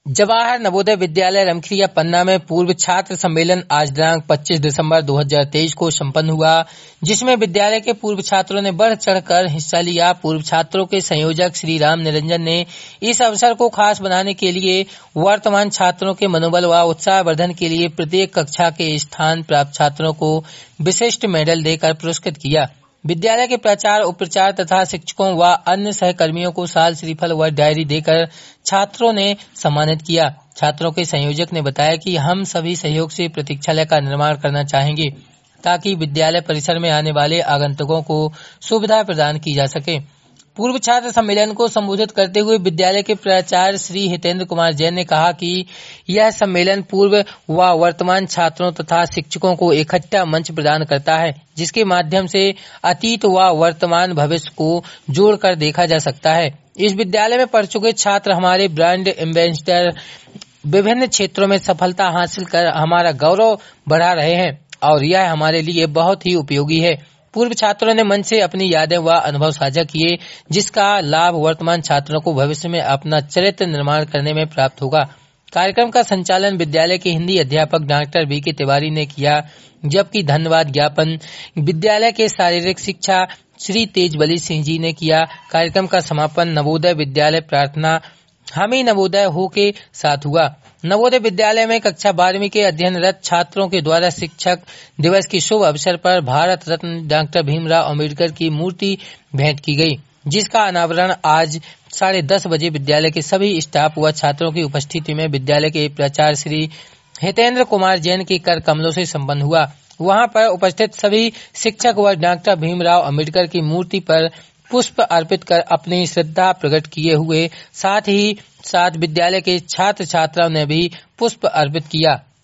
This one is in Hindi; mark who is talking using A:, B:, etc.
A: जवाहर नवोदय विद्यालय रमखिरिया पन्ना में पूर्व छात्र सम्मेलन आज दिनांक 25 दिसंबर 2023 को संपन्न हुआ, जिसमें विद्यालय के पूर्व छात्रों ने बढ़ चढ़कर हिस्सा लिया। पूर्व छात्रों के संयोजक श्री राम निरंजन ने इस अवसर को खास बनाने के लिए वर्तमान छात्रों के मनोबल व उत्साह वर्धन के लिए प्रत्येक कक्षा के स्थान प्राप्त छात्रों को विशिष्ट मेडल देकर पुरस्कृत किया। विद्यालय के प्राचार्य, उपाचार्य तथा शिक्षकों व अन्य सहकर्मियों को साल श्रीफल व डायरी देकर छात्रों ने सम्मानित किया। छात्रों के संयोजक ने बताया कि हम सभी सहयोग से प्रतीक्षालय का निर्माण करना चाहेंगे ताकि विद्यालय परिसर में आने वाले आगंतुकों को सुविधा प्रदान की जा सके। पूर्व छात्र सम्मेलन को संबोधित करते हुए विद्यालय के प्राचार्य श्री हितेंद्र कुमार जैन ने कहा कि यह सम्मेलन पूर्व व वर्तमान छात्रों तथा शिक्षकों को इकट्ठा मंच प्रदान करता है, जिसके माध्यम से अतीत व वर्तमान भविष्य को जोड़कर देखा जा सकता है। इस विद्यालय में पढ़ चुके छात्र हमारे ब्रांड एम्बेसडर, विभिन्न क्षेत्रों में सफलता हासिल कर हमारा गौरव बढ़ा रहे हैं और यह हमारे लिए बहुत ही उपयोगी है। पूर्व छात्रों ने मंच से अपनी यादें व अनुभव साझा किए, जिसका लाभ वर्तमान छात्रों को भविष्य में अपना चरित्र निर्माण करने में प्राप्त होगा। कार्यक्रम का संचालन विद्यालय के हिंदी अध्यापक डॉक्टर बीके तिवारी ने किया, जबकि धन्यवाद ज्ञापन विद्यालय के शारीरिक शिक्षा श्री तेजबली सिंह जी ने किया। कार्यक्रम का समापन नवोदय विद्यालय प्रार्थना हमें नवोदय हो के साथ हुआ। नवोदय विद्यालय में कक्षा 12वीं के अध्ययनरत छात्रों के द्वारा शिक्षक दिवस की शुभ अवसर पर भारत रत्न डॉक्टर भीमराव अम्बेडकर की मूर्ति भेंट की गई, जिसका अनावरण आज 10:30 बजे विद्यालय के सभी स्टाफ व छात्रों की उपस्थिति में विद्यालय के प्राचार्य श्री हितेंद्र कुमार जैन के कर कमलों से संपन्न हुआ। वहां पर उपस्थित सभी शिक्षक व डॉक्टर भीमराव अम्बेडकर की मूर्ति पर पुष्प अर्पित कर अपनी श्रद्धा प्रकट किए हुए साथ ही साथ विद्यालय के छात्र छात्राओं ने भी पुष्प अर्पित किया।